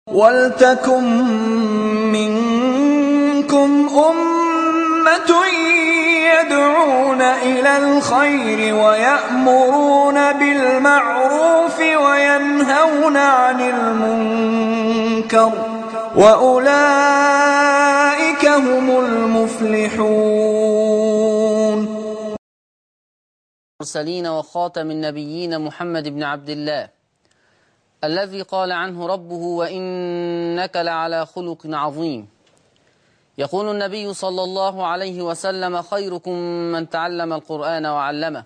وَلْتَكُن مِّنكُمْ أُمَّةٌ يَدْعُونَ إِلَى الْخَيْرِ وَيَأْمُرُونَ بِالْمَعْرُوفِ وَيَنْهَوْنَ عَنِ الْمُنكَرِ ۚ وَأُولَٰئِكَ هُمُ الْمُفْلِحُونَ. المرسلين وخاتم النبيين محمد بن عبد الله الذي قال عنه ربه وإنك لعلى خلق عظيم. يقول النبي صلى الله عليه وسلم خيركم من تعلم القرآن وعلمه.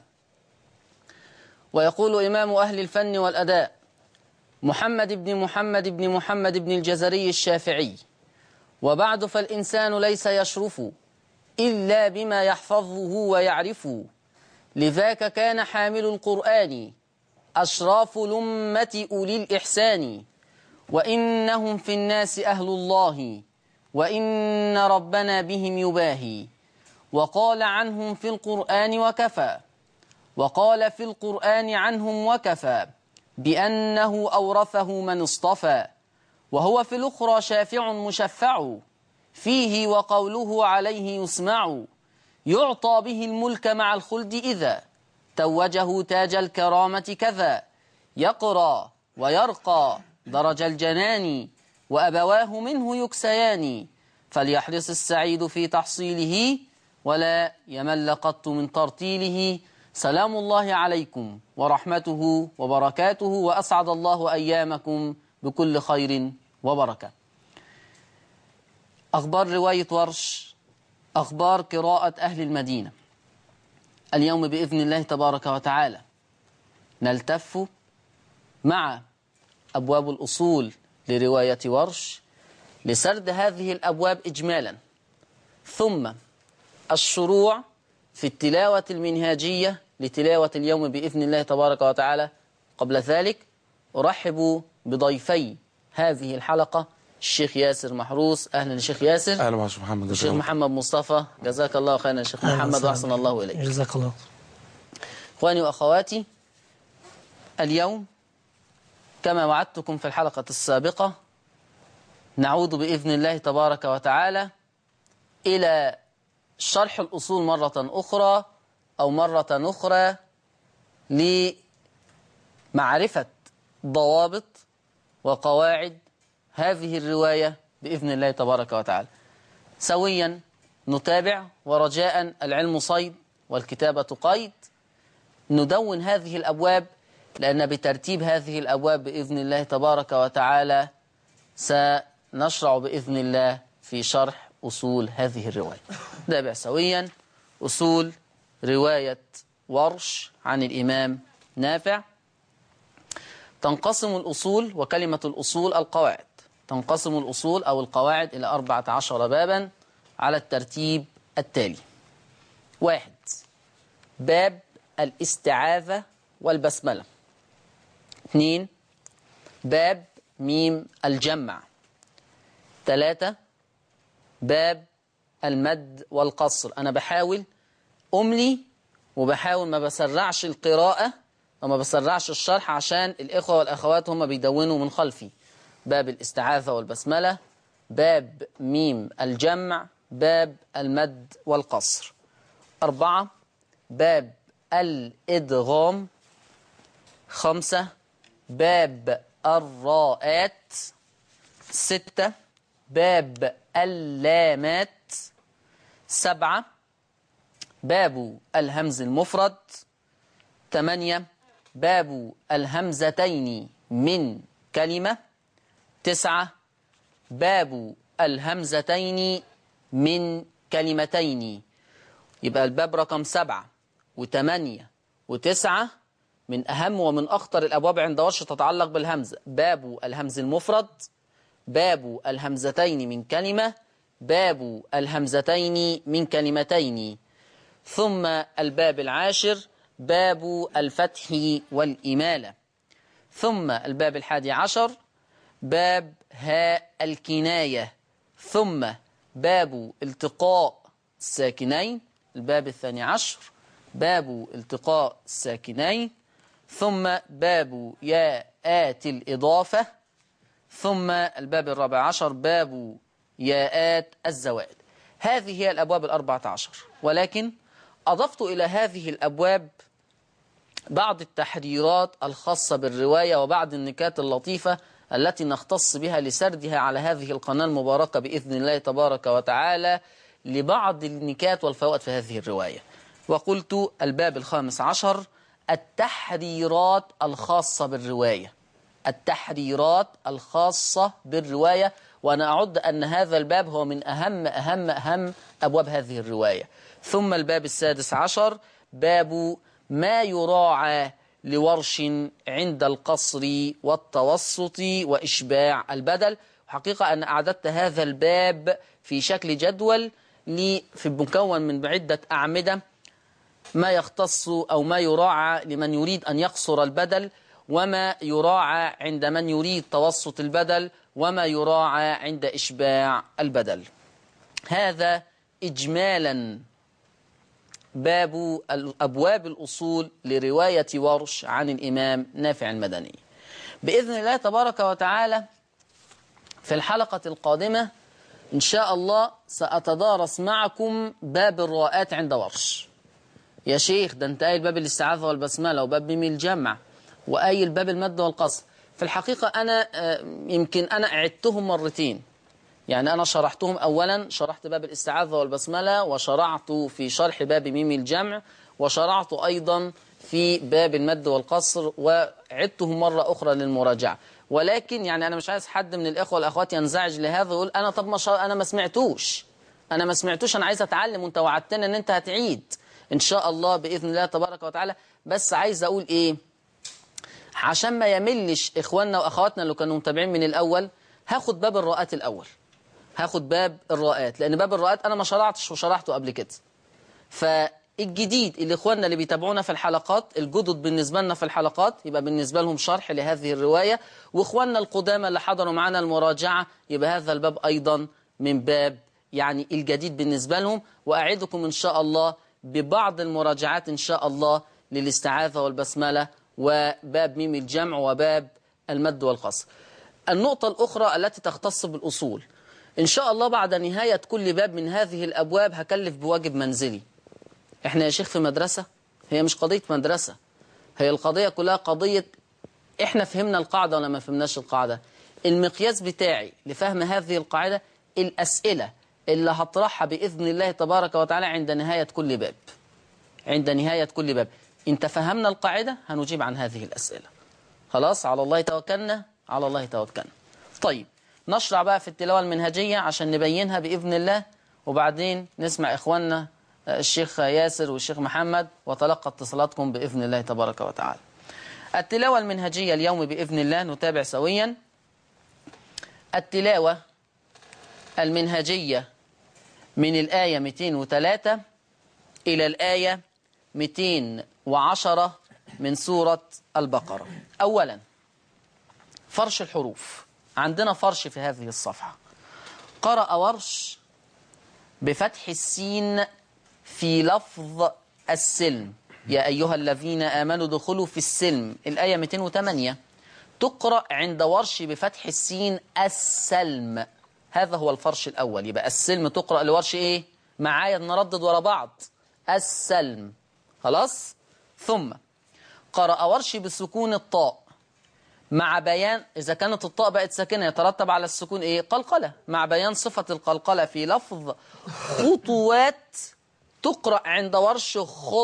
ويقول إمام أهل الفن والأداء محمد بن محمد بن الجزري الشافعي: وبعد فالإنسان ليس يشرف إلا بما يحفظه ويعرفه، لذاك كان حامل القرآن أشراف لمة أولي الإحسان، وإنهم في الناس أهل الله وإن ربنا بهم يباهي. وقال عنهم في القرآن وكفى، وقال في القرآن عنهم وكفى بأنه أورثه من اصطفى، وهو في الأخرى شافع مشفع فيه وقوله عليه يسمع، يعطى به الملك مع الخلد إذا توجه تاج الكرامة كذا، يقرى ويرقى درج الجنان وأبواه منه يكسيان، فليحرص السعيد في تحصيله ولا يمل قط من ترتيله. سلام الله عليكم ورحمته وبركاته، وأسعد الله أيامكم بكل خير وبركة. أخبار رواية ورش، أخبار قراءة أهل المدينة. اليوم بإذن الله تبارك وتعالى نلتف مع أبواب الأصول لرواية ورش لسرد هذه الأبواب إجمالا، ثم الشروع في التلاوة المنهاجية لتلاوة اليوم بإذن الله تبارك وتعالى. قبل ذلك أرحب بضيفي هذه الحلقة الشيخ ياسر محروس. أهلا الشيخ ياسر. أهلا يا شيخ محمد. الشيخ محمد مصطفى، جزاك الله خيرا يا شيخ محمد وأحسن الله إليك. جزاك الله. إخواني وأخواتي، اليوم كما وعدتكم في الحلقة السابقة نعود بإذن الله تبارك وتعالى إلى شرح الأصول مرة أخرى أو مرة أخرى لمعرفة ضوابط وقواعد هذه الرواية بإذن الله تبارك وتعالى. سويا نتابع، ورجاء العلم صيد والكتابة قيد، ندون هذه الأبواب، لأن بترتيب هذه الأبواب بإذن الله تبارك وتعالى سنشرع بإذن الله في شرح أصول هذه الرواية. نتابع سويا أصول رواية ورش عن الإمام نافع. تنقسم الأصول، وكلمة الأصول القواعد، تنقسم الأصول أو القواعد إلى 14 بابا على الترتيب التالي: 1. باب الاستعاذة والبسملة. 2. باب ميم الجمع. 3. باب المد والقصر. أنا بحاول أملي وبحاول ما بسرعش القراءة وما بسرعش الشرح عشان الإخوة والأخوات هم بيدونوا من خلفي. باب الاستعاذة والبسملة، باب ميم الجمع، باب المد والقصر. 4. باب الإدغام. 5. باب الراءات. 6. باب اللامات. 7. باب الهمز المفرد. 8. باب الهمزتين من كلمة. 9. باب الهمزتين من كلمتين. يبقى الباب رقم 7 و8 و9 من أهم ومن أخطر الأبواب عند ورش تتعلق بالهمزة. باب الهمز المفرد، باب الهمزتين من كلمة، باب الهمزتين من كلمتين. ثم الباب العاشر باب الفتح والإمالة. ثم الباب 11 باب هاء الكناية. ثم باب التقاء الساكنين. الباب 12 باب التقاء الساكنين. ثم باب ياءات الإضافة. ثم الباب الرابع عشر باب ياءات الزوائد. هذه هي الأبواب 14، ولكن أضفت إلى هذه الأبواب بعض التحريرات الخاصة بالرواية وبعض النكات اللطيفة التي نختص بها لسردها على هذه القناة المباركة بإذن الله تبارك وتعالى لبعض النكات والفوائد في هذه الرواية. وقلت الباب 15 التحريرات الخاصة بالرواية، التحريرات الخاصة بالرواية، وأنا أعد أن هذا الباب هو من أهم أبواب هذه الرواية. ثم الباب 16 باب ما يراعى لورش عند القصر والتوسط وإشباع البدل. حقيقة أن أعددت هذا الباب في شكل جدول في مكون من عدة أعمدة، ما يختص أو ما يراعى لمن يريد أن يقصر البدل، وما يراعى عند من يريد توسط البدل، وما يراعى عند إشباع البدل. هذا إجمالا باب أبواب الأصول لرواية ورش عن الإمام نافع المدني. بإذن الله تبارك وتعالى في الحلقة القادمة إن شاء الله سأتدارس معكم باب الراءات عند ورش. يا شيخ ده انت قايل باب الاستعاذة والبسملة وباب ميم الجمع وقايل باب المد والقصر. في الحقيقة أنا يمكن أنا أعدتهم مرتين، يعني أنا شرحتهم أولا، شرحت باب الاستعاذة والبسملة، وشرعت في شرح باب ميم الجمع، وشرعت أيضا في باب المد والقصر، وعدتهم مرة أخرى للمراجعة. ولكن يعني أنا مش عايز حد من الإخوة والأخوات ينزعج لهذا ويقول أنا طب ما أنا ما سمعتوش، أنا عايز أتعلم وأنت وعدتنا أن أنت هتعيد إن شاء الله بإذن الله تبارك وتعالى. بس عايز أقول إيه عشان ما يملش إخواننا وأخواتنا اللي كانوا متابعين من الأول، هاخد باب الراءات الأول، هاخد باب الراءات، لأن باب الراءات أنا ما شرعتش وشرحته قبل كده. فالجديد اللي إخواننا اللي بيتابعونا في الحلقات، الجدد بالنسبة لنا في الحلقات يبقى بالنسبة لهم شرح لهذه الرواية، وإخواننا القدامى اللي حضروا معنا المراجعة يبقى هذا الباب أيضا من باب يعني الجديد بالنسبة لهم. وأعدكم إن شاء الله ببعض المراجعات إن شاء الله للاستعاذة والبسملة وباب ميم الجمع وباب المد والقصر. النقطة الأخرى التي تختص بالأصول، إن شاء الله بعد نهاية كل باب من هذه الأبواب هكلف بواجب منزلي. إحنا يا شيخ في مدرسة، هي مش قضية مدرسة، هي القضية كلها قضية إحنا فهمنا القاعدة ولا ما فهمناش القاعدة. المقياس بتاعي لفهم هذه القاعدة الأسئلة اللي هطرحها بإذن الله تبارك وتعالى عند نهاية كل باب. عند نهاية كل باب انت فهمنا القاعدة هنجيب عن هذه الأسئلة. خلاص على الله توكلنا، على الله توكلنا. طيب نشرع بقى في التلاوة المنهجية عشان نبينها بإذن الله، وبعدين نسمع إخواننا الشيخ ياسر والشيخ محمد وتلقى اتصالاتكم بإذن الله تبارك وتعالى. التلاوة المنهجية اليوم بإذن الله نتابع سويا. التلاوة المنهجية من الآية 203 إلى الآية 210 من سورة البقرة. أولا فرش الحروف، عندنا فرش في هذه الصفحة. قرأ ورش بفتح السين في لفظ السلم، يا أيها الذين آمنوا دخلوا في السلم، الآية 208. تقرأ عند ورش بفتح السين السلم، هذا هو الفرش الأول. يبقى السلم تقرأ لورش إيه؟ معايا نردد ورا بعض، السلم. خلاص. ثم قرأ ورش بسكون الطاء مع بيان إذا كانت الطاء بقت ساكنة يترتب على السكون إيه؟ قلقلة، مع بيان صفة القلقلة في لفظ خطوات. تقرأ عند ورش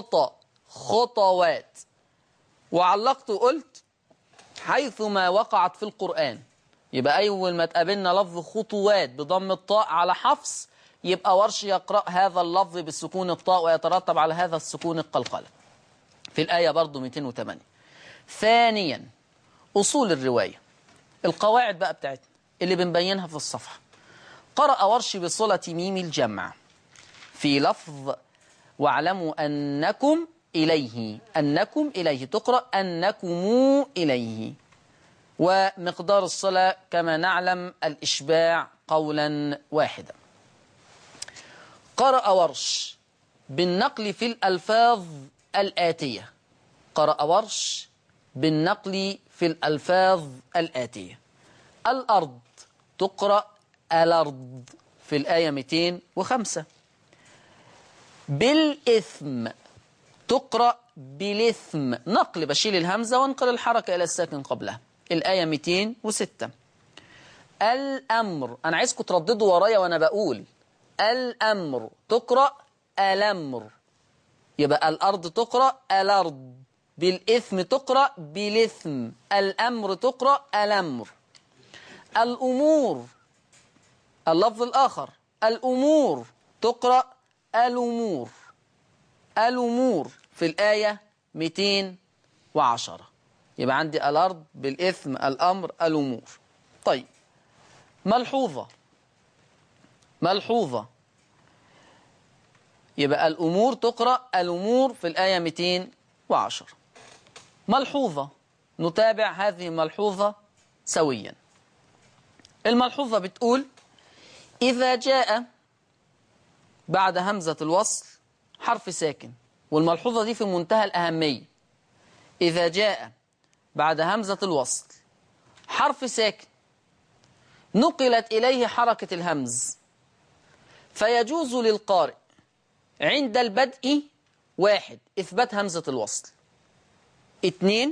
خطوات. وعلقت وقلت حيثما وقعت في القرآن، يبقى أول ما تقابلنا لفظ خطوات بضم الطاء على حفص يبقى ورش يقرأ هذا اللفظ بسكون الطاء ويترتب على هذا السكون القلقلة في الآية برضو 208. ثانيا أصول الرواية، القواعد بقى بتاعتنا اللي بنبينها في الصفحة. قرأ ورش بصلة ميم الجمع في لفظ واعلموا أنكم إليه، أنكم إليه، تقرأ أنكم إليه. ومقدار الصلة كما نعلم الإشباع قولا واحدا. قرأ ورش بالنقل في الألفاظ الآتية، قرأ ورش بالنقل في الألفاظ الآتية. الأرض تقرأ الأرض في الآية 205. بالإثم تقرأ بالإثم، نقل بشيل الهمزة وانقل الحركة إلى الساكن قبلها، الآية 206. الأمر، أنا عايزكم ترددوا ورايا وأنا بقول الأمر تقرأ الأمر، يبقى الأرض تقرأ الأرض، بالإثم تقرأ بالإثم، الأمر تقرأ الأمر. الأمور، اللفظ الآخر الأمور تقرأ الأمور، الأمور في الآية 210. يبقى عندي الأرض بالإثم الأمر الأمور. طيب ملحوظة يبقى الأمور تقرأ الأمور في الآية 210. ملحوظة، نتابع هذه الملحوظة سويا. الملحوظة بتقول إذا جاء بعد همزة الوصل حرف ساكن، والملحوظة دي في منتهى الأهمية. إذا جاء بعد همزة الوصل حرف ساكن نقلت إليه حركة الهمز، فيجوز للقارئ عند البدء: 1 إثبات همزة الوصل، 2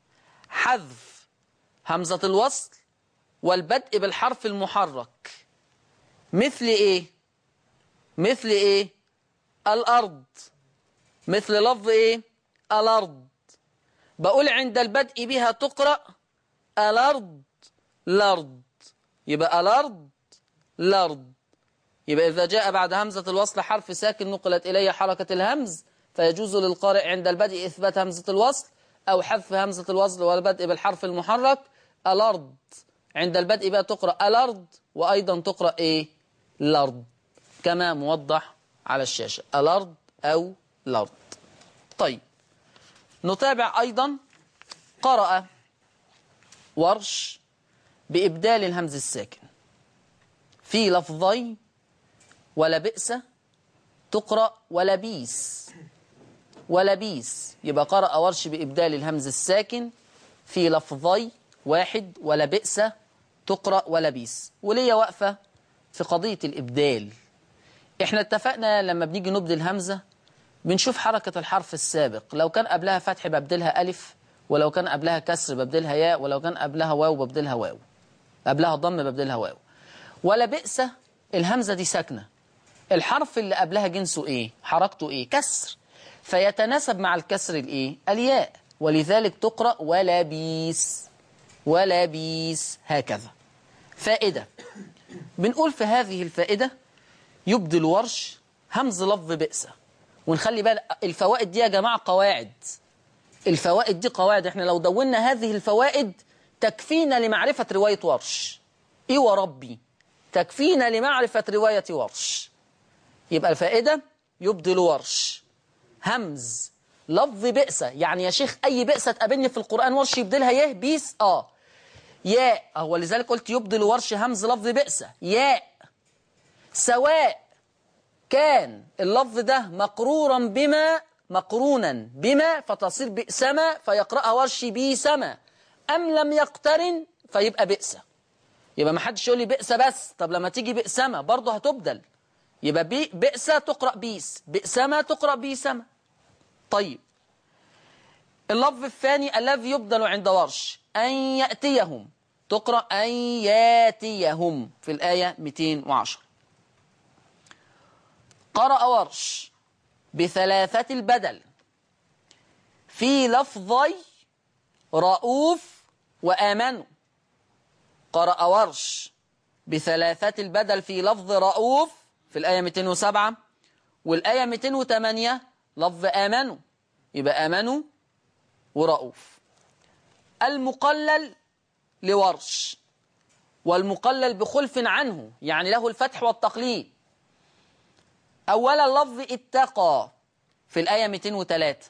حذف همزة الوصل والبدء بالحرف المحرك. مثل إيه؟ مثل إيه؟ الأرض، مثل لفظ إيه؟ الأرض. بقول عند البدء بها تقرأ الأرض الأرض، يبقى الأرض الأرض. يبقى إذا جاء بعد همزة الوصل حرف ساكن نقلت إليه حركة الهمز، فيجوز للقارئ عند البدء إثبات همزة الوصل أو حذف همزة الوصل والبدء بالحرف المحرك. الأرض عند البدء بها تقرأ الأرض، وأيضا تقرأ إيه؟ الأرض، كما موضح على الشاشة، الأرض أو الأرض. طيب نتابع أيضا. قرأ ورش بإبدال الهمز الساكن في لفظي ولا بئس تقرأ ولا بيس، ولا بيس. يبقى قرأ ورش بإبدال الهمز الساكن في لفظي 1 ولا بئس تقرأ ولا بيس. وليه وقفة في قضية الإبدال. احنا اتفقنا لما بنيجي نبدل همزة بنشوف حركة الحرف السابق، لو كان قبلها فتح ببدلها ألف، ولو كان قبلها كسر ببدلها ياء، ولو كان قبلها واو ببدلها واو، قبلها ضم ببدلها واو. ولا بئس الهمزة دي ساكنة، الحرف اللي قبلها جنسه ايه؟ حركته ايه؟ كسر، فيتناسب مع الكسر الايه؟ الياء، ولذلك تقرأ ولا بيس، ولا بيس. هكذا فائدة بنقول في هذه الفائدة: يبدل ورش همز لفظ بئس. ونخلي بالك الفوائد دي يا جماعة قواعد، الفوائد دي قواعد، احنا لو دوننا هذه الفوائد تكفينا لمعرفة رواية ورش. ايه وربي تكفينا لمعرفة رواية ورش. يبقى الفائدة: يبدل ورش همز لفظ بئس. يعني يا شيخ أي بئس تقابلني في القرآن ورش يبدلها يه بيس ياء. هو لذلك قلت يبدل ورش همز لفظ بئس ياء، سواء كان اللفظ ده مقرونا بما فتصير بئسما فيقرأها ورش بيسما، أم لم يقترن فيبقى بئس. يبقى ما حدش يقول لي بئس بس، طب لما تيجي بئسما برضه هتبدل، يبقى بئس تقرأ بيس، بئسما تقرأ بيسما. طيب اللفظ الثاني الذي يبدل عند ورش: أن يأتيهم تقرأ أن ياتيهم في الآية 210. قرأ ورش ب3 البدل في لفظي رؤوف وآمنوا. قرأ ورش ب3 البدل في لفظ رؤوف في الآية 207، والآية 208 لفظ آمنوا، يبقى آمنوا ورؤوف. المقلل لورش، والمقلل بخلف عنه يعني له الفتح والتقليد: أولا لفظ اتقى في الآية 203،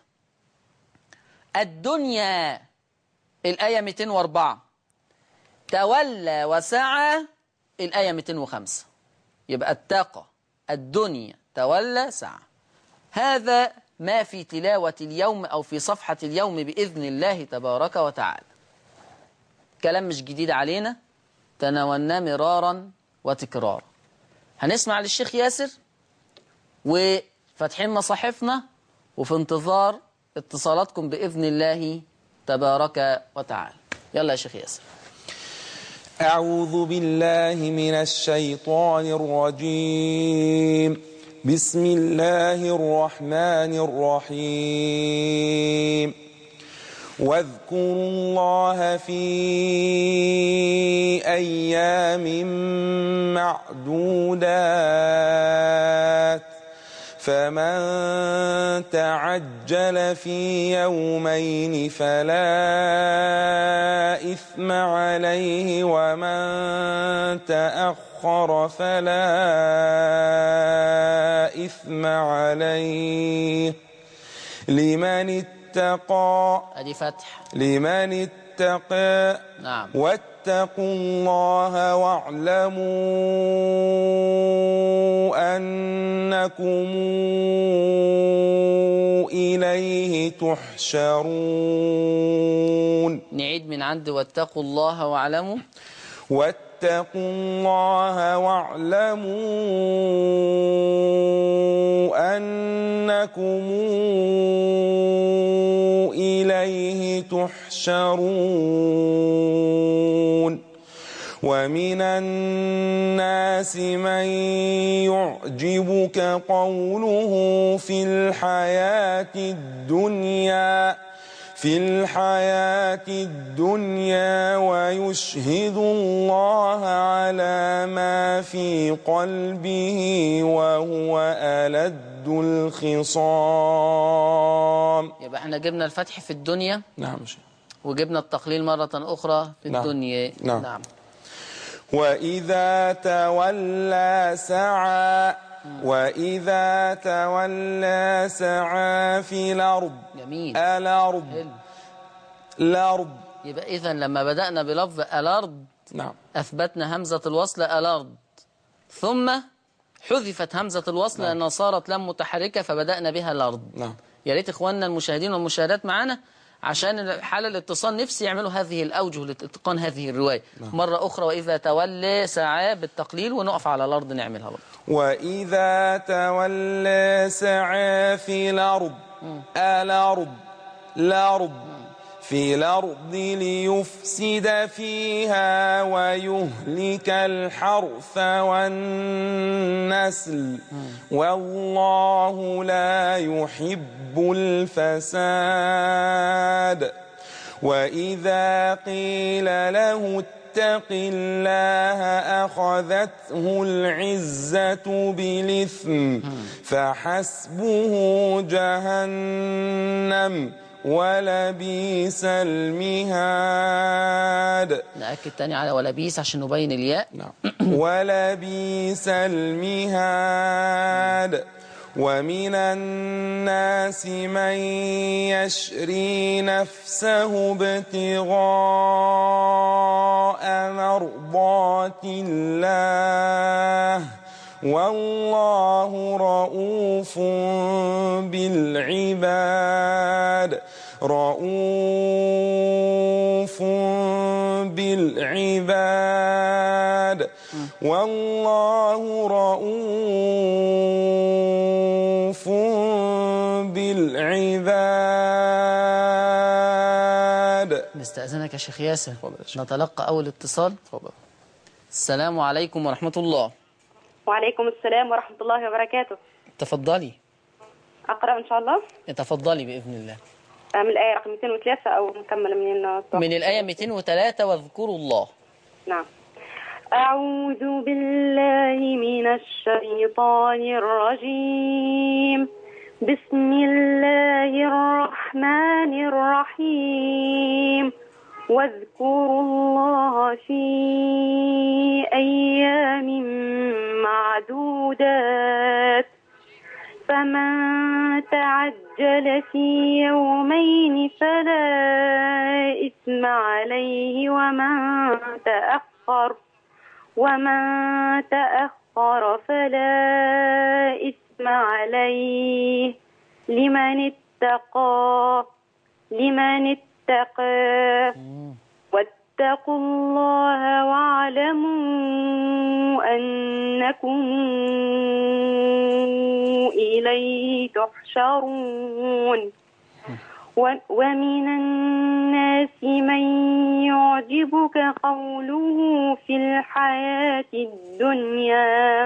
الدنيا الآية 204، تولى وسعى الآية 205. يبقى اتقى، الدنيا، تولى، سعى. هذا ما في تلاوة اليوم أو في صفحة اليوم بإذن الله تبارك وتعالى. كلام مش جديد علينا، تناولناه مرارا وتكرارا. هنسمع للشيخ ياسر وفتحين مصاحفنا وفي انتظار اتصالاتكم بإذن الله تبارك وتعالى. يلا يا شيخ ياسر. أعوذ بالله من الشيطان الرجيم. بسم الله الرحمن الرحيم. واذكروا الله في أيام معدودات فمن تعجل في يومين فلا إثم عليه ومن تأخر فلا إثم عليه لمن اتقى. أدي فتح. لمن اتقى. نعم. واتقوا الله واعلموا أنكم إليه تحشرون. نعيد من عند واتقوا الله واعلموا. واتقوا الله واعلموا أنكم إليه تحشرون. ومن الناس من يعجبك قوله في الحياة الدنيا ويشهد الله على ما في قلبه وهو ألد الخصام. يبقى احنا جبنا الفتح في الدنيا. نعم. وجبنا التقليل مرة أخرى في الدنيا. نعم. نعم. وإذا تولى سعى. وإذا تولى سعى في الأرض. جميل. الأرض. يبقى إذن لما بدأنا بلفظ الأرض نعم أثبتنا همزة الوصل الأرض، ثم حذفت همزة الوصل لأنها صارت لام متحركة فبدأنا بها الأرض. نعم. يا ريت إخواننا المشاهدين والمشاهدات معنا عشان حال الاتصال نفسي يعملوا هذه الأوجه لإتقان هذه الرواية. مرة أخرى وإذا تولى سعى بالتقليل ونقف على الأرض نعملها برضه. وإذا تولى سعى في الأرض. الأرض في الأرض ليفسد فيها ويهلك الحرث والنسل والله لا يحب الفساد. وإذا قيل له اتق الله أخذته العزة بالإثم فحسبه جهنم ولبئس المهاد. نأكد تاني على ولبئس عشان نبين الياء. نعم. ولبئس المهاد. ومن الناس من يشري نفسه ابتغاء مرضات الله والله رؤوف بالعباد. رؤوف بالعباد والله رؤوف بالعباد. نستأذنك يا شيخ ياسر نتلقى أول اتصال. السلام عليكم ورحمة الله. وعليكم السلام ورحمة الله وبركاته. تفضلي. أقرأ إن شاء الله. تفضلي بإذن الله. من الآية رقم 203 أو مكملة من الآية 203 واذكروا الله. نعم. أعوذ بالله من الشيطان الرجيم. بسم الله الرحمن الرحيم. واذكروا الله في أيام معدودات فمن تعجل في يومين فلا إثم عليه ومن تأخر فلا إثم عليه لمن اتقى. واتقوا الله واعلموا أنكم إليه تحشرون ومن الناس من يعجبك قوله في الحياة الدنيا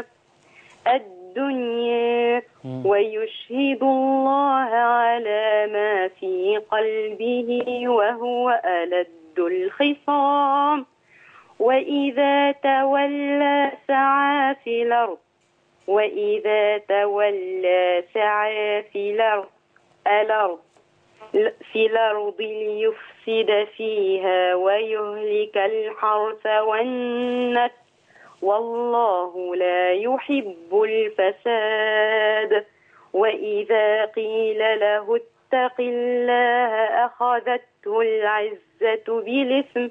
ويشهد الله على ما في قلبه وهو ألد الخصام وإذا تولى سعى في الأرض ليفسد فيها ويهلك الحرث والنسل والله لا يحب الفساد وإذا قيل له اتق الله أخذته العزة بالإثم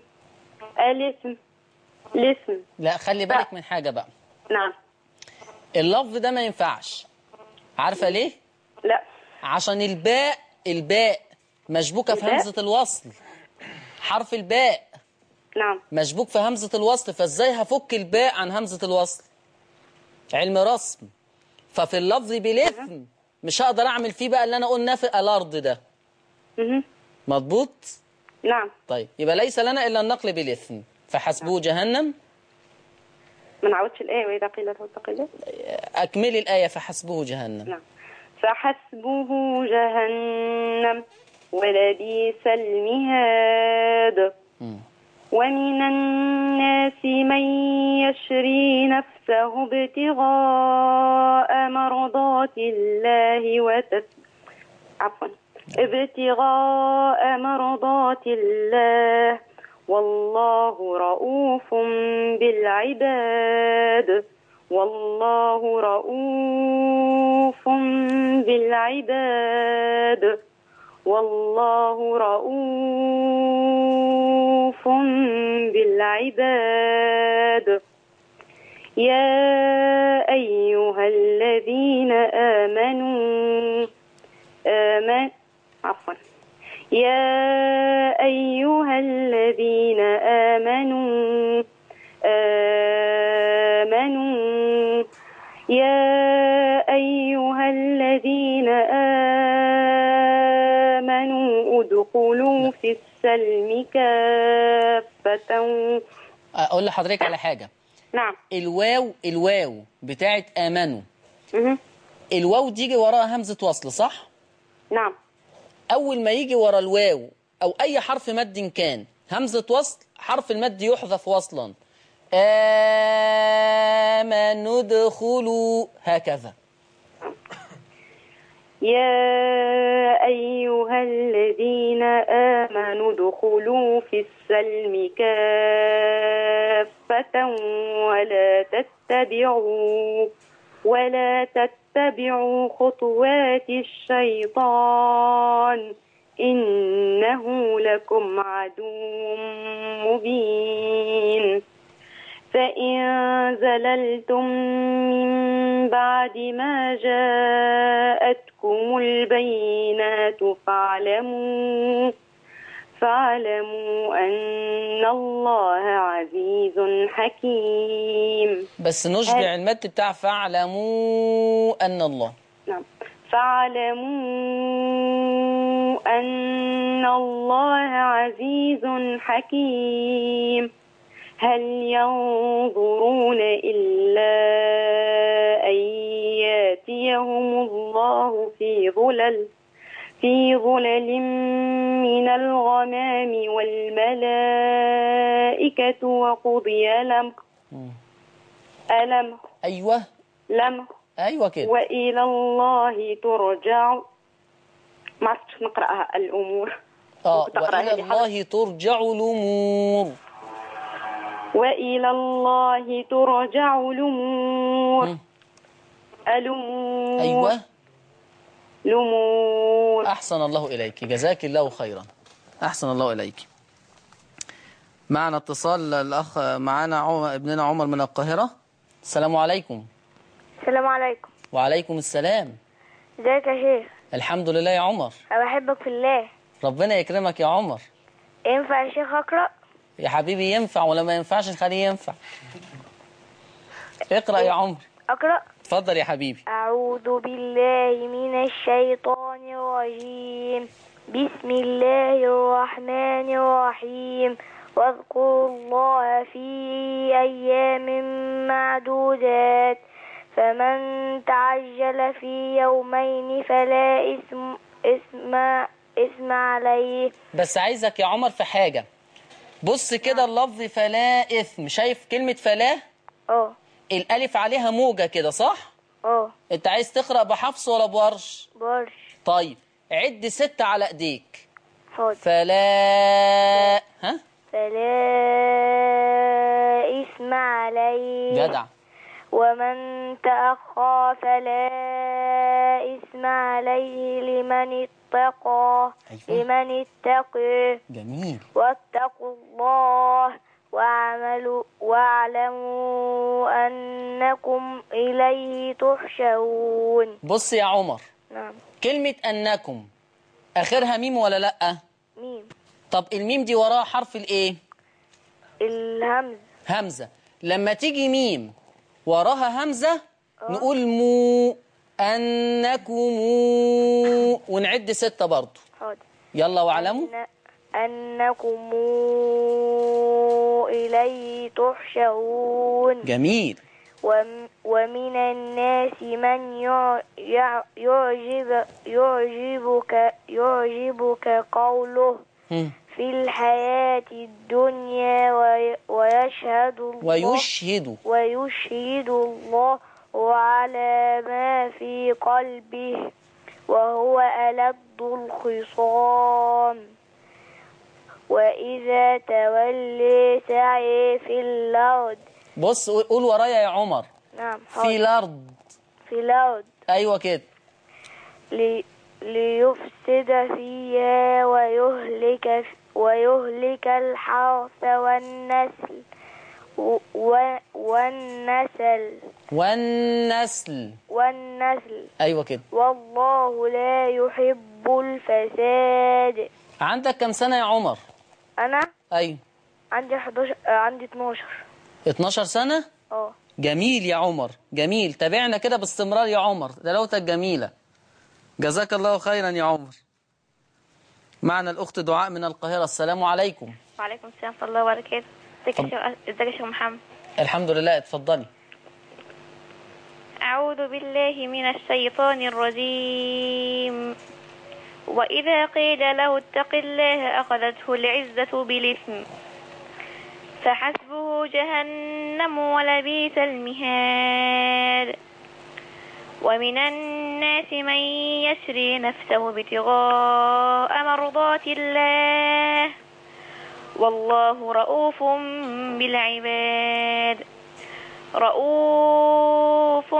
لا خلي بالك من حاجة بقى. نعم. اللفظ ده ما ينفعش. عارفة ليه؟ لا. عشان الباء مشبوكة في همزة الوصل. حرف الباء نعم مشبوك في همزة الوصل، فازاي هفك الباء عن همزة الوصل؟ علم رسم. ففي اللفظ بالإثم مش هقدر أعمل فيه بقى اللي أنا قلنا في الأرض ده. مضبوط؟ نعم. طيب يبقى ليس لنا إلا النقل بالإثم. فحسبه جهنم. ما نعودش الآية وإذا قيل له اتق الله. أكملي الآية. فحسبه جهنم. نعم. فحسبه جهنم ولبئس المهاد. ومن الناس من يشري نفسه ابتغاء مرضات الله والله رؤوف بالعباد يا أيها الذين آمنوا ادخلوا في السلم كافة. أقول لحضرتك على حاجة. نعم. الواو بتاعت آمنوا. الواو دي يجي وراها همزة وصل صح؟ نعم. أول ما يجي ورا الواو أو أي حرف مد كان همزة وصل، حرف المد يحذف وصلا. آمنوا ادخلوا هكذا. يا أيها الذين آمنوا ادخلوا في السلم كافة ولا تتبعوا خطوات الشيطان إنه لكم عدو مبين. فإن زللتم من بعد ما جاءتكم البينات فاعلموا أن الله عزيز حكيم. بس نشبع المد بتاع فاعلموا أن الله. نعم. فاعلموا أن الله عزيز حكيم. هل ينظرون إلا أن يأتيهم الله في ظلل من الغمام والملائكة وقضي الأمر. أيوة كده. وإلى الله ترجع. ما عرفتش نقرأها الأمور. وإلى الله ترجع الأمور. وإلى الله ترجع الأمور. أيوة. الأمور. أحسن الله إليك، جزاك الله خيرا. أحسن الله إليك. معنا اتصال الأخ معنا ابننا عمر من القاهرة. السلام عليكم. السلام عليكم. وعليكم السلام. ازيك يا شيخ؟ الحمد لله يا عمر. أنا بحبك في الله. ربنا يكرمك يا عمر. ينفع يا شيخ أقرأ؟ يا حبيبي ينفع، ولا ما ينفعش نخليه ينفع؟ اقرأ يا عمر. أقرأ. اتفضل يا حبيبي. أعوذ بالله من الشيطان الرجيم. بسم الله الرحمن الرحيم. واذكروا الله في أيام معدودات، فمن تعجل في يومين فلا إثم عليه. بس عايزك يا عمر في حاجة. بص كده اللفظ فلا إثم، شايف كلمة فلا؟ الألف عليها موجة كده صح؟ أنت عايز تقرأ بحفص ولا بورش؟ بورش. طيب عد 6 على إيديك. حاضر. فلا فلا إثم عليه. جدع. ومن تأخى فلا إثم عليه لمن اتقى. أيوة. لمن اتقى. جميل. واتقوا الله واعلموا أنكم إليه تحشرون. بص يا عمر. نعم. كلمة أنكم آخرها ميم ولا لأ؟ ميم. طب الميم دي وراها حرف الإيه؟ الهمزة. همزة. لما تيجي ميم وراها همزة نقول مو، أنكم، ونعد 6 برضو. حاضر. يلا واعلموا أنكم إليه تحشرون. جميل. ومن الناس من يعجبك قوله في الحياة الدنيا ويشهد الله على ما في قلبه وهو ألد الخصام. وإذا تولي سعي في الأرض. بص قول ورايا يا عمر. نعم. في الأرض. في الأرض. أيوة كده. ليفسد فيها ويهلك الحرث والنسل. أيوة كده. والله لا يحب الفساد. عندك كم سنة يا عمر؟ أنا؟ أيوة. عندي 11. عندي 12. 12 سنة؟ جميل يا عمر، جميل. تابعنا كده باستمرار يا عمر، دلوتك جميلة. جزاك الله خيرا يا عمر. معنا الأخت دعاء من القاهرة. السلام عليكم. وعليكم السلام ورحمة الله وبركاته. ازيك يا شيخ محمد؟ الحمد لله. اتفضلي. أعوذ بالله من الشيطان الرجيم. وإذا قيل له اتق الله أخذته العزة بالإثم فحسبه جهنم ولبئس المهاد. ومن الناس من يشري نفسه ابتغاء مرضات الله والله رؤوف بالعباد. رؤوف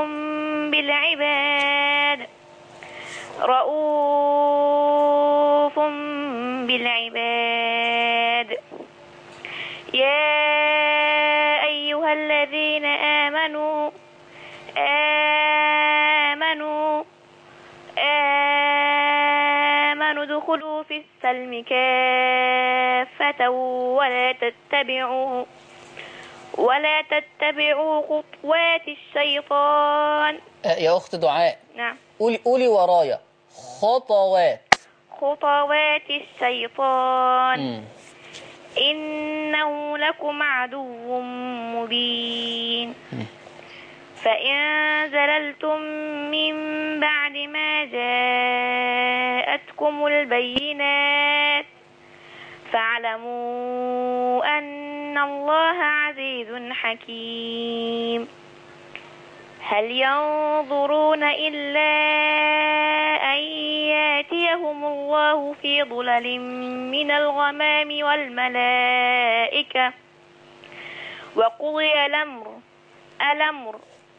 بالعباد. يا أيها الذين آمنوا ادخلوا في السلم كافة ولا تتبعوا خطوات الشيطان. يا أخت دعاء. نعم. قولي ورايا. خطوات الشيطان. إنه لكم عدو مبين. فإن زللتم من بعد ما جاءتكم البينات فاعلموا أن الله عزيز حكيم. هل ينظرون إلا أن يأتيهم الله في ظلل من الغمام والملائكة وقضي الأمر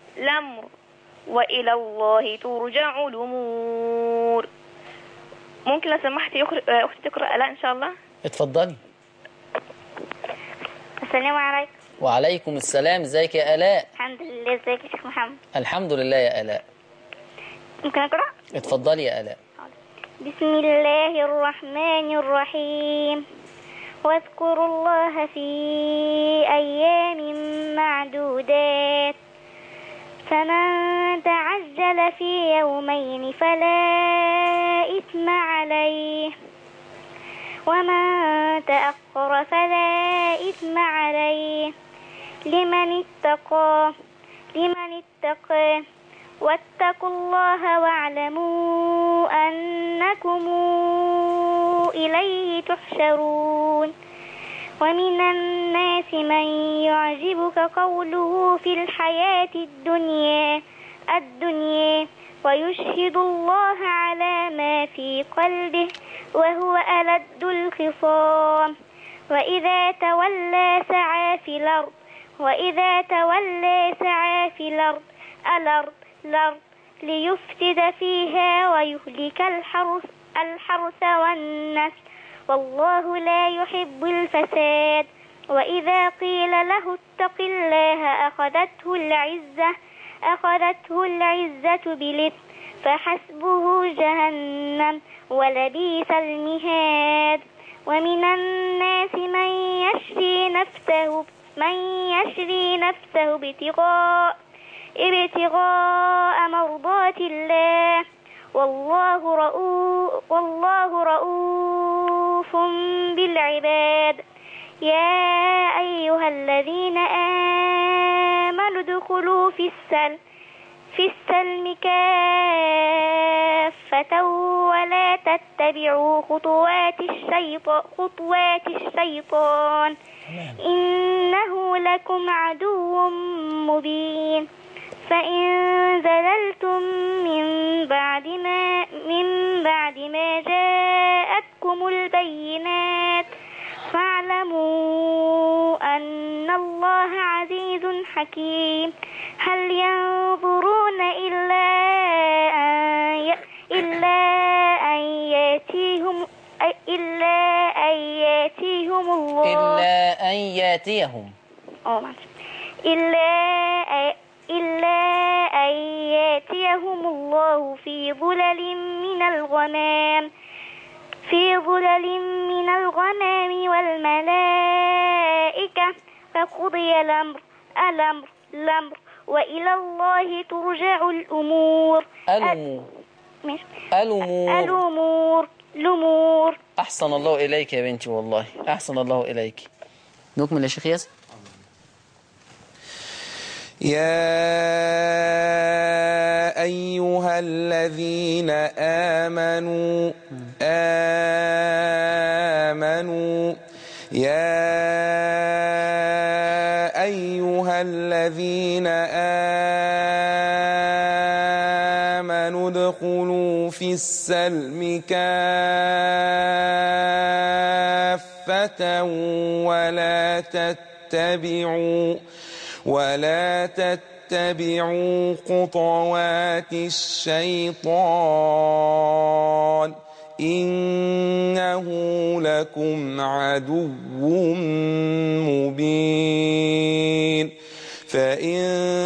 وإلى الله ترجع الأمور. ممكن لو سمحتي أختي تقرأ آلاء إن شاء الله؟ اتفضلي. السلام عليكم. وعليكم السلام. ازيك يا آلاء؟ الحمد لله. ازيك يا شيخ محمد؟ الحمد لله يا آلاء. ممكن أقرأ؟ اتفضلي يا آلاء. بسم الله الرحمن الرحيم. واذكروا الله في أيام معدودات فمن تعجل في يومين فلا إثم عليه ومن تأخر فلا إثم عليه لمن اتقى واتقوا الله واعلموا أنكم إليه تحشرون ومن الناس من يعجبك قوله في الحياة الدنيا ويشهد الله على ما في قلبه وهو ألد الخصام وإذا تولى سعى في الأرض ليفسد فيها ويهلك الحرث والنسل والله لا يحب الفساد وإذا قيل له اتق الله أخذته العزة بالإثم فحسبه جهنم ولبئس المهاد ومن الناس من يشري نفسه ابتغاء مرضات الله والله رؤوف بالعباد يا أيها الذين آمنوا ادخلوا في السلم كافة ولا تتبعوا خطوات الشيطان إنه لكم عدو مبين فإن زللتم من بعد ما جاءتكم البينات فاعلموا أن الله عزيز حكيم هل ينظرون إلا أن يأتيهم الله في ظلل من الغمام والملائكة فقضي الأمر وإلى الله ترجع الأمور الأمور أحسن الله إليك يا بنتي والله أحسن الله إليك. نكمل يا شيخ ياسر. يا أيها الذين آمنوا يا أيها الذين آمنوا ادخلوا في السلم كافة ولا تتبعوا خطوات الشيطان إنه لكم عدو مبين فإن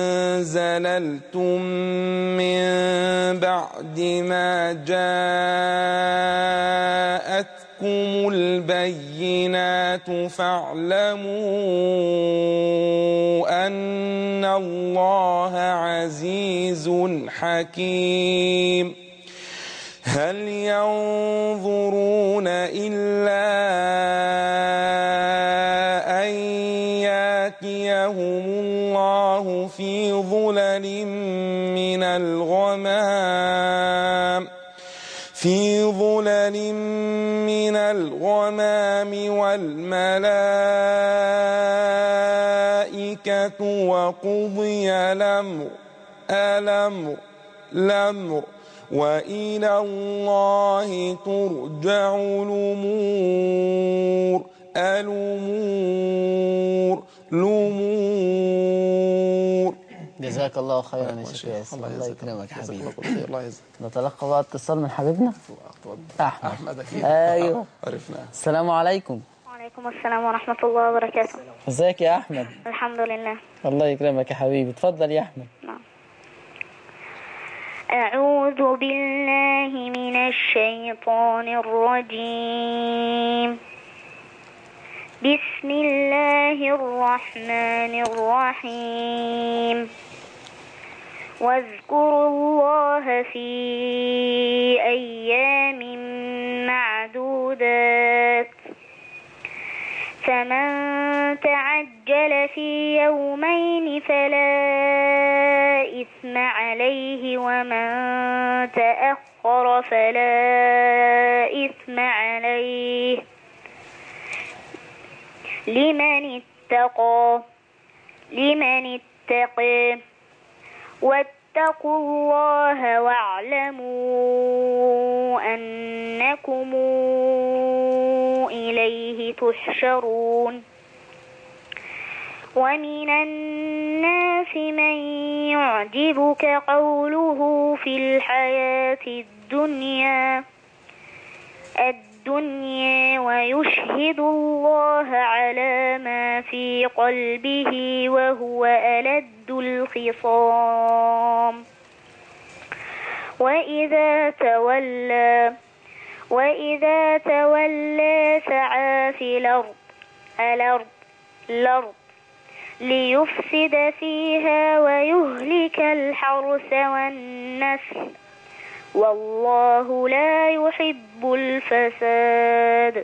زللتم من بعد ما جاءتكم البينات فاعلموا أن الله عزيز حكيم هل ينظرون إلا أن يأتيهم الله في ظلل من الغمام والملائكة وقضي الأمر وإلى الله ترجع الأمور. جزاك الله خيرا يا شيخ ياسر. الله يكرمك حبيبي. نتلقى بقى اتصال من حبيبنا أحمد. أيوه عرفنا. السلام عليكم. وعليكم السلام ورحمة الله وبركاته. ازيك يا أحمد؟ الحمد لله. الله يكرمك يا حبيبي. اتفضل يا أحمد. نعم. أعوذ بالله من الشيطان الرجيم بسم الله الرحمن الرحيم واذكروا الله في أيام معدودات فمن تعجل في يومين فلا إثم عليه ومن تأخر فلا إثم عليه لمن اتقى واتقوا الله واعلموا أنكم إليه تحشرون ومن الناس من يعجبك قوله في الحياة الدنيا ويشهد الله على ما في قلبه وهو ألد الخصام وإذا تولى سعى في الأرض ليفسد فيها ويهلك الحرث والنسل والله لا يحب الفساد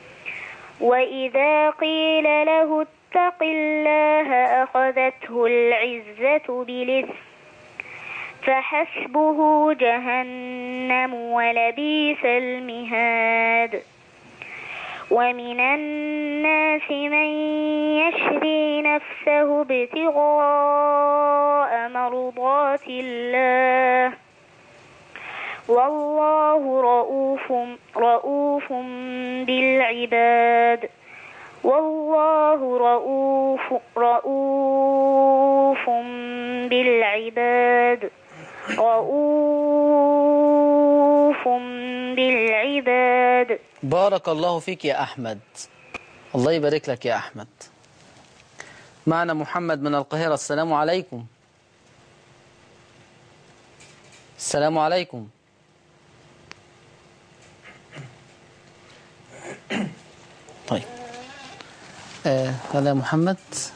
وإذا قيل له اتق الله أخذته العزة بالإثم فحسبه جهنم ولبئس المهاد ومن الناس من يشري نفسه ابتغاء مرضات الله والله رؤوف بالعباد والله رؤوف بالعباد بارك الله فيك يا أحمد. الله يبارك لك يا أحمد. معنا محمد من القاهرة. السلام عليكم. السلام عليكم. طيب هذا محمد.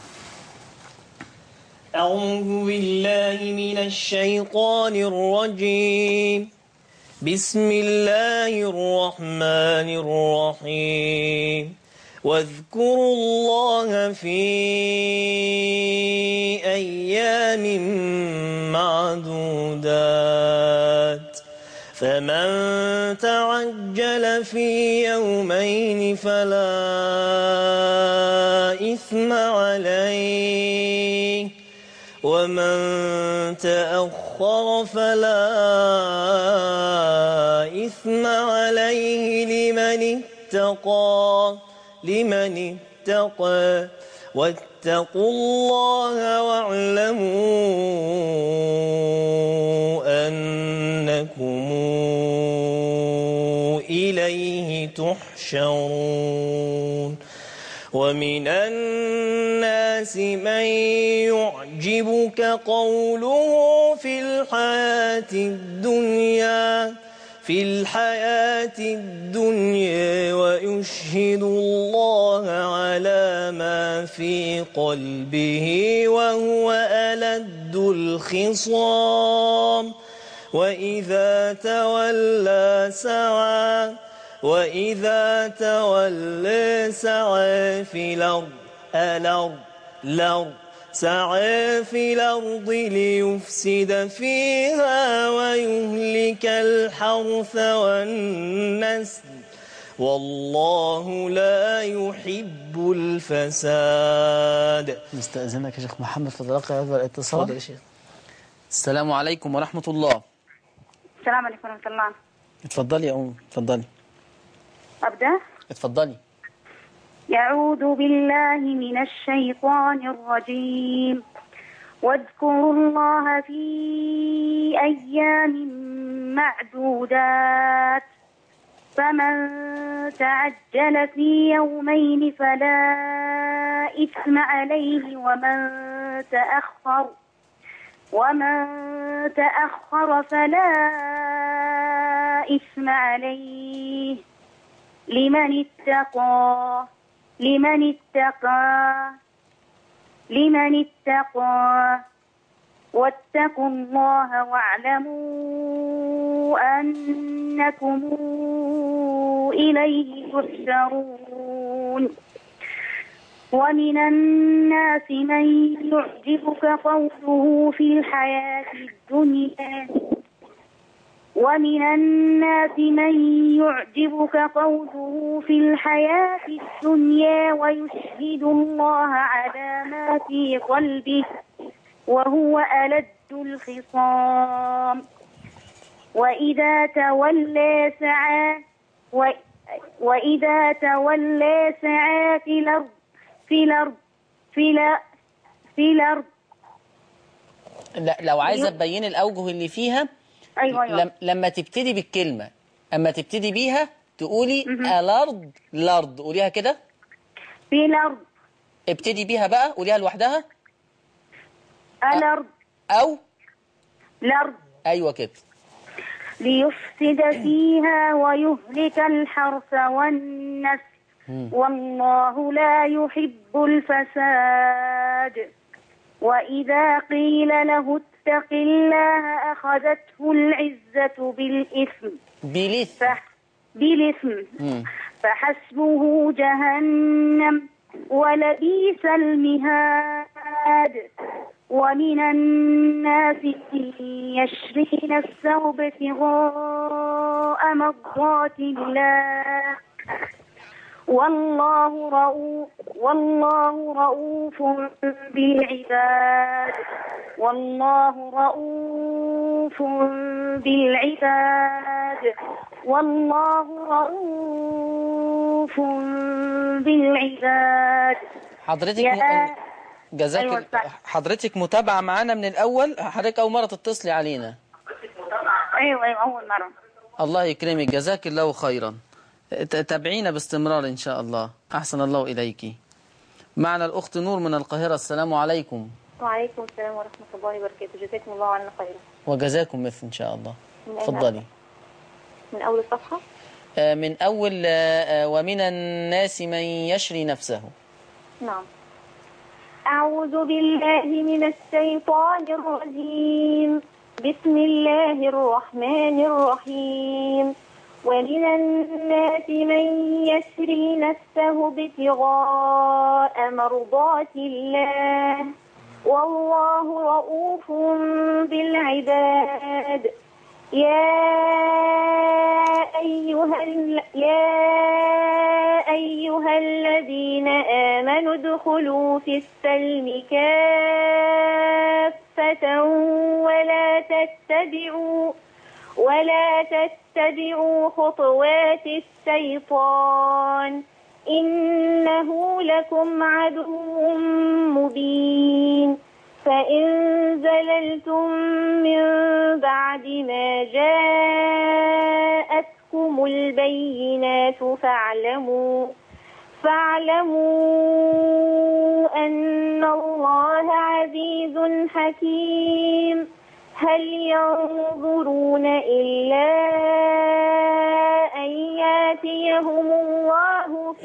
أعوذ بالله من الشيطان الرجيم. بسم الله الرحمن الرحيم. واذكروا الله في أيام معدودات فمن تعجل في يومين فلا إثم عليه ومن تأخر فلا إثم عليه لمن اتقى واتقوا الله واعلموا أنكم إليه تحشرون ومن الناس من يعجبك قوله في الحياة الدنيا ويشهد الله على ما في قلبه وهو ألد الخصام وإذا تولى سعى في الأرض ليفسد فيها ويهلك الحرث والنسل والله لا يحب الفساد. نستأذنك يا شيخ محمد في تلقي هذا الاتصال. تفضل يا شيخ. السلام عليكم ورحمة الله. السلام عليكم ورحمة الله. اتفضلي يا أم. اتفضلي. أبدأ؟ اتفضلي. أعوذ بالله من الشيطان الرجيم. واذكروا الله في أيام معدودات فمن تعجل في يومين فلا إثم عليه ومن تأخر فلا إثم عليه لمن لمن اتقى واتقوا الله واعلموا أنكم إليه تحشرون ومن الناس من يعجبك قوله في الحياة الدنيا ويشهد الله على ما في قلبه وهو ألد الخصام وإذا تولى سعى في الأرض. لا، لو عايزة تبين الأوجه اللي فيها. أيوة. لما تبتدي بالكلمة، أما تبتدي بيها تقولي الأرض، قوليها كده. في الأرض. ابتدي بيها بقى، قوليها لوحدها. الأرض أو الأرض. أيوة كده. ليفسد فيها ويهلك الحرث والنسل والله لا يحب الفساد. وإذا قيل له اتق الله أخذته العزة بالإثم فحسبه جهنم ولبئس المهاد. ومن الناس يشري نفسه ابتغاء مرضات الله والله رؤوف بالعباد. حضرتك متابعة معانا من الأول؟ حضرتك أول مرة تتصلي علينا؟ أيوة أول مرة. الله يكرمك، جزاك الله خيرا. تابعينا باستمرار إن شاء الله. أحسن الله إليك. معنا الأخت نور من القاهرة. السلام عليكم. وعليكم السلام ورحمة الله وبركاته. جزاكم الله عنا خيرا. وجزاكم مثل إن شاء الله. تفضلي. من أول الصفحة؟ من أول ومن الناس من يشري نفسه. نعم. أعوذ بالله من الشيطان الرجيم. بسم الله الرحمن الرحيم. ومن الناس من يشري نفسه ابتغاء مرضات الله والله رؤوف بالعباد. يا أيها الذين آمنوا ادخلوا في السلم كافة ولا تتبعوا خطوات الشيطان إنه لكم عدو مبين. فإن زللتم من بعد ما جاءتكم البينات فاعلموا أن الله عزيز حكيم. هل ينظرون إلا أن يأتيهم الله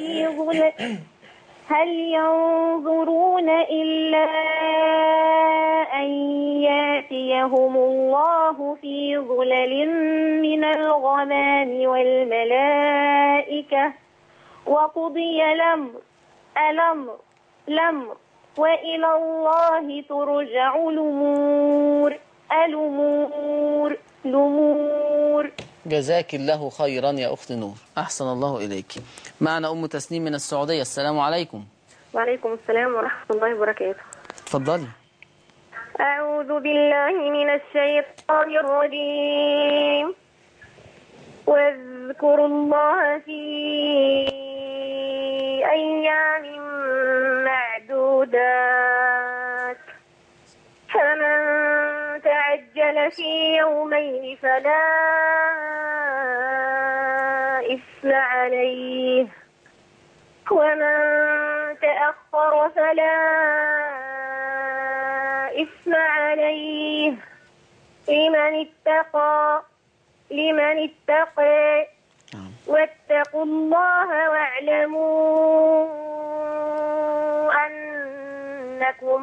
في ظلل من الغمام والملائكة وقضي الأمر وإلى الله ترجع الأمور. جزاك الله خيرا يا أخت نور. أحسن الله إليك. معنا أم تسنيم من السعودية. السلام عليكم. وعليكم السلام ورحمة الله وبركاته. تفضلي. أعوذ بالله من الشيطان الرجيم. واذكروا الله في أيام معدودات فمن تعجل في يومين فلا إثم عليه ومن تأخر فلا إثم عليه لمن اتقى واتقوا الله واعلموا إنكم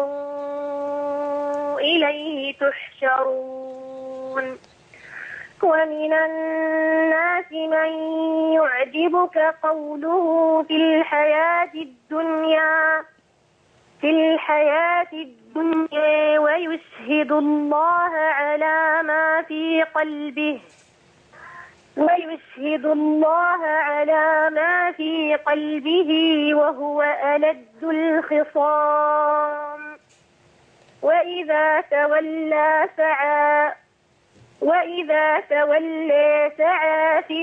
إليه تحشرون ومن الناس من يعجبك قوله في الحياة الدنيا ويشهد الله على ما في قلبه وهو ألد الخصام وإذا تولى سعى في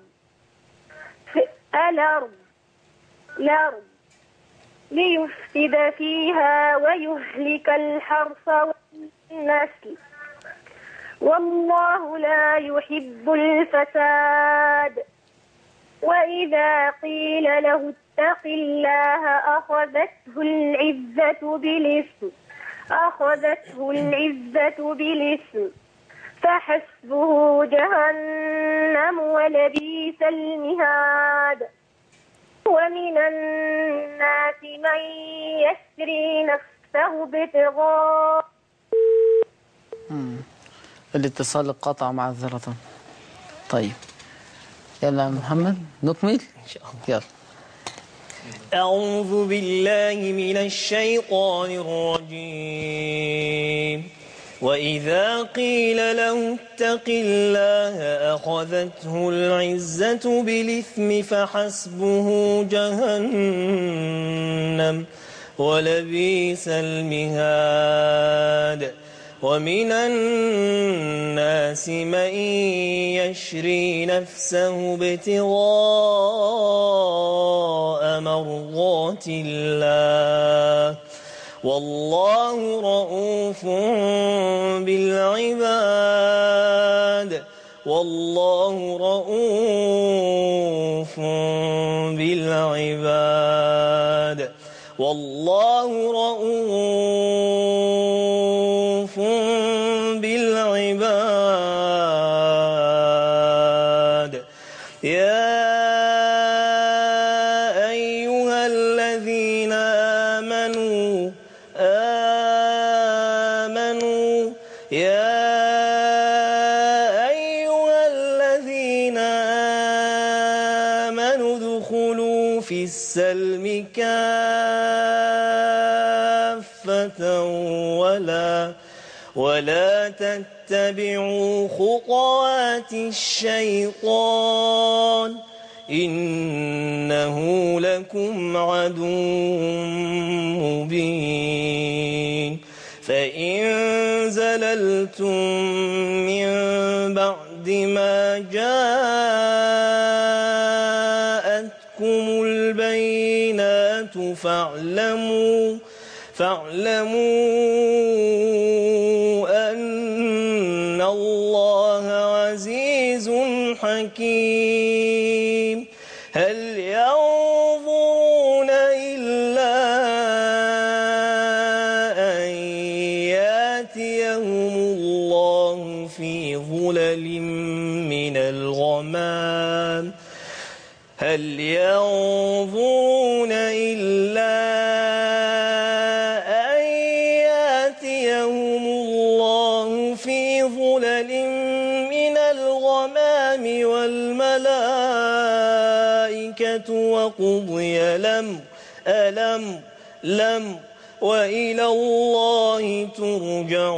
الأرض ليفسد فيها ويهلك الحرث والنسل والله لا يحب الفساد وإذا قيل له اتق الله أخذته العزة بالإثم فحسبه جهنم ولبئس المهاد ومن الناس من يشري نفسه ابتغاء الاتصال قطع معذرة. طيب يلا محمد نكمل إن شاء الله. يلا. أعوذ بالله من الشيطان الرجيم وإذا قيل له اتق الله أخذته العزة بالإثم فحسبه جهنم ولبئس المهاد ومن الناس من يشري نفسه ابتغاء مرضات الله والله رؤوف بالعباد يا أيها الذين آمنوا ادخلوا في السلم كافة ولا تتبعوا خطوات الشيطان إنه لكم عدو مبين فإن زللتم من بعد ما جاءتكم البينات فاعلموا أن الله عزيز حكيم هل ينظرون إلا أن يأتيهم الله في ظلل من الغمام هل ينظرون إلا أن يأتيهم الله في ظلل من الغمام والملائكة وقضي الأمر وإلى الله ترجع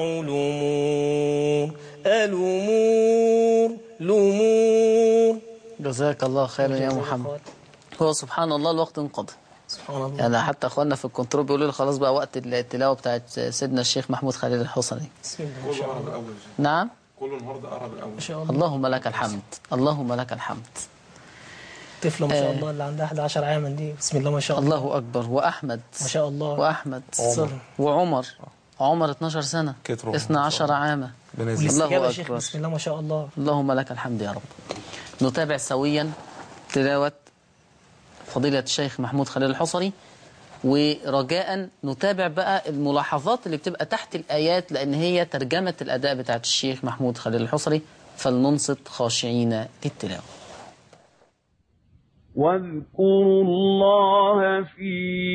الأمور. جزاك الله خيرا يا محمد. هو سبحان الله الوقت انقضى سبحان الله. يعني حتى اخواننا في الكنترول بيقولوا لي خلاص بقى وقت التلاوه بتاعت سيدنا الشيخ محمود خليل الحصري. بسم الله كله قرب الأول. نعم كله النهارده قرب الأول. ما شاء الله. اللهم لك الحمد اللهم لك الحمد. طفله ما شاء الله اللي عندها 11 عاما دي بسم الله ما شاء الله. الله اكبر. واحمد ما شاء الله. واحمد عمر. وعمر 12 سنه كتروا 12 عاما. والاستجابه يا شيخ أكبر. بسم الله ما شاء الله. اللهم لك الحمد يا رب. نتابع سويا تلاوة فضيلة الشيخ محمود خليل الحصري ورجاء نتابع بقى الملاحظات اللي بتبقى تحت الآيات لأن هي ترجمة الأداء بتاعت الشيخ محمود خليل الحصري فلننصت خاشعين للتلاوة. واذكروا الله في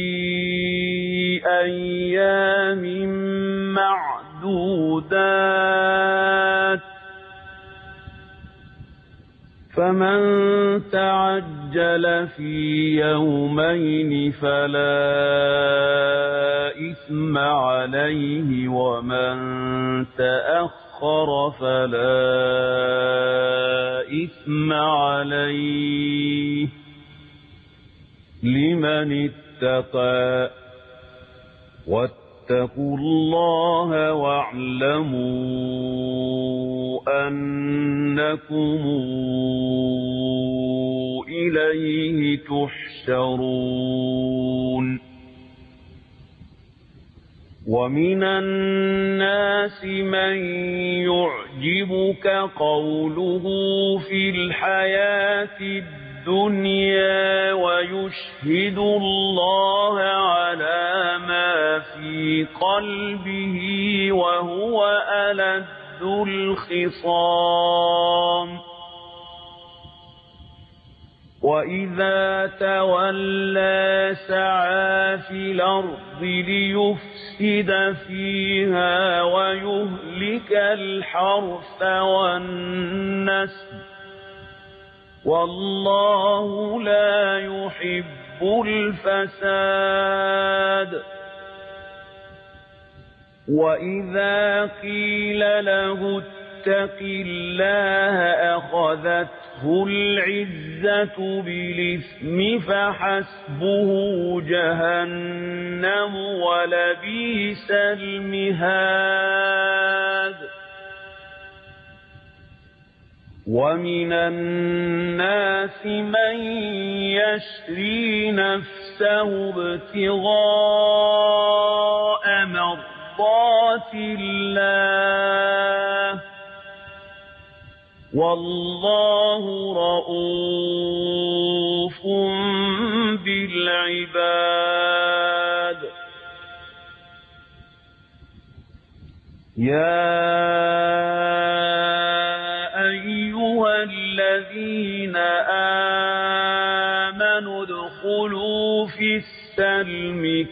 أيام معدودات فمن تعجل في يومين فلا إثم عليه ومن تأخر فلا إثم عليه لمن اتقى واتقوا الله واعلموا أنكم إليه تحشرون ومن الناس من يعجبك قوله في الحياة الدنيا ويشهد الله على ما في قلبه وهو ألد الخصام وإذا تولى سعى في الأرض ليفسد فيها ويهلك الحرث والنسل والله لا يحب الفساد وإذا قيل له اتق الله أخذته العزة بالإثم فحسبه جهنم ولبئس المهاد ومن الناس من يشري نفسه ابتغاء مرضات الله والله رؤوف بالعباد يا أيها الذين آمنوا ادخلوا في السلم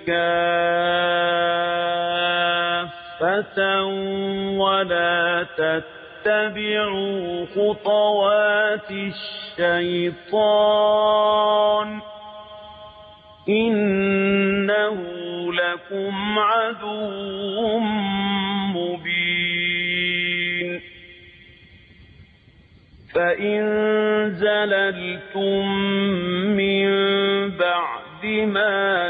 كافة ولا تتبعوا خطوات الشيطان إنه لكم عدو مبين فإن زللتم من بعد ما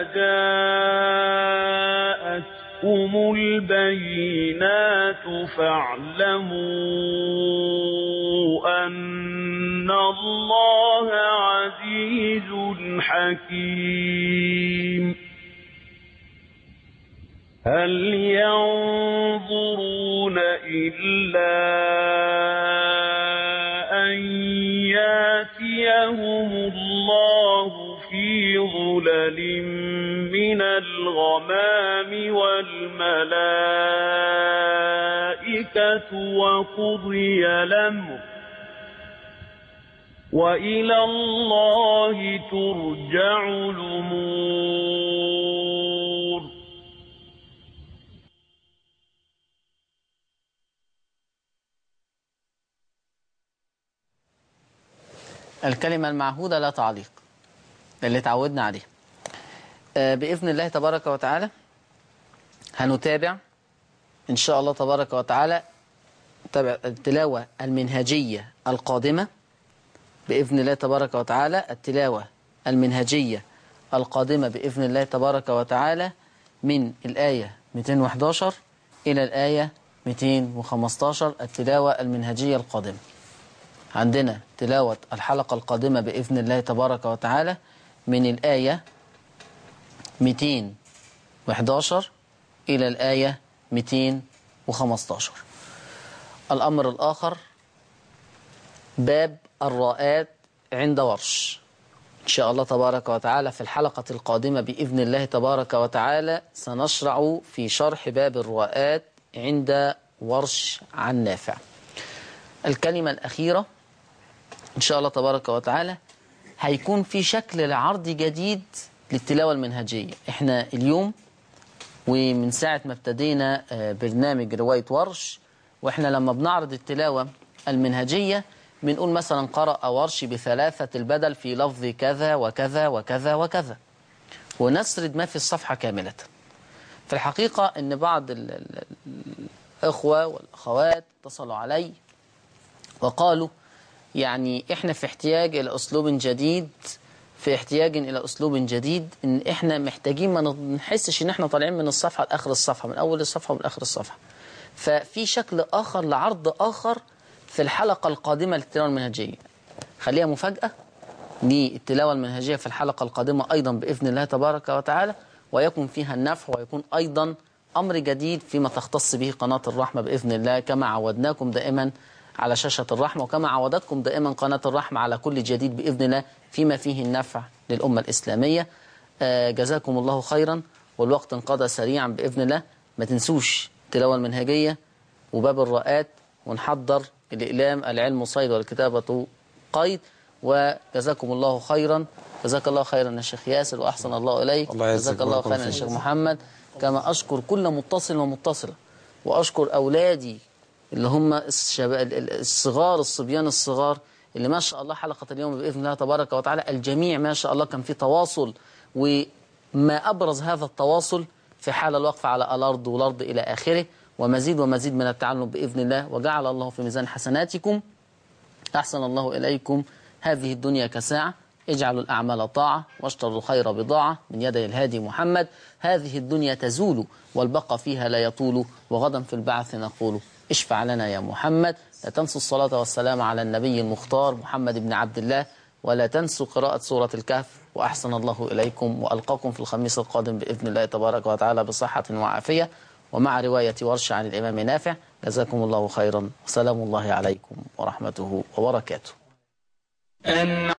جاءتكم البينات فاعلموا أن الله عزيز حكيم هل ينظرون إلا أن يأتيهم الله في ظلل من الغمام والملائكة وقضي الأمر وإلى الله ترجع الأمور الكلمة المعهودة لا تعليق اللي تعودنا عليه. بإذن الله تبارك وتعالى هنتابع إن شاء الله تبارك وتعالى التلاوة المنهجية القادمة بإذن الله تبارك وتعالى التلاوة المنهجية القادمة بإذن الله تبارك وتعالى من الآية 211 إلى الآية 215 التلاوة المنهجية القادمة. عندنا تلاوة الحلقة القادمة بإذن الله تبارك وتعالى من الآية 211 إلى الآية 215. الأمر الآخر باب الراءات عند ورش. إن شاء الله تبارك وتعالى في الحلقة القادمة بإذن الله تبارك وتعالى سنشرع في شرح باب الراءات عند ورش عن نافع. الكلمة الأخيرة إن شاء الله تبارك وتعالى هيكون في شكل عرضي جديد للتلاوة المنهجية. احنا اليوم ومن ساعة ما ابتدينا برنامج رواية ورش، واحنا لما بنعرض التلاوة المنهجية بنقول مثلا قرأ ورش ب3 البدل في لفظ كذا وكذا وكذا وكذا، ونسرد ما في الصفحة كاملة. في الحقيقة ان بعض الأخوة والأخوات اتصلوا علي وقالوا يعني احنا في احتياج إلى أسلوب جديد، ان احنا محتاجين ما نحسش ان احنا طالعين من الصفحة لآخر الصفحة، من أول الصفحة ومن آخر الصفحة. ففي شكل آخر لعرض آخر في الحلقة القادمة للتلاوة المنهجية. خليها مفاجأة للتلاوة المنهجية في الحلقة القادمة أيضا بإذن الله تبارك وتعالى، ويكون فيها النفع ويكون أيضا أمر جديد فيما تختص به قناة الرحمة بإذن الله، كما عودناكم دائما على شاشة الرحمة، وكما عودتكم دائما قناة الرحمة على كل جديد بإذن الله فيما فيه النفع للأمة الإسلامية. جزاكم الله خيرا، والوقت انقضى سريعا بإذن الله. ما تنسوش التلاوة المنهجية وباب الرؤات، ونحضر الإقلام العلم صيد والكتابة قيد. وجزاكم الله خيرا. جزاك الله خيرا يا شيخ ياسر وأحسن الله إليك. جزاك الله خيرا يا شيخ محمد. كما أشكر كل متصل ومتصلة، وأشكر أولادي اللي هم الصغار، الصبيان الصغار اللي ما شاء الله حلقة اليوم بإذن الله تبارك وتعالى الجميع ما شاء الله كان في تواصل، وما أبرز هذا التواصل في حال الوقف على الأرض والأرض إلى آخره، ومزيد ومزيد من التعلم بإذن الله. وجعل الله في ميزان حسناتكم. أحسن الله إليكم. هذه الدنيا كساعة، اجعلوا الأعمال طاعة واشتروا الخير بضاعة من يدي الهادي محمد. هذه الدنيا تزول والبقى فيها لا يطول، وغدا في البعث نقول اشفع لنا يا محمد. لا تنسوا الصلاة والسلام على النبي المختار محمد بن عبد الله، ولا تنسوا قراءة سورة الكهف. وأحسن الله إليكم، وألقاكم في الخميس القادم بإذن الله تبارك وتعالى بصحة وعافية، ومع رواية ورش عن الإمام نافع. جزاكم الله خيرا، وسلام الله عليكم ورحمته وبركاته.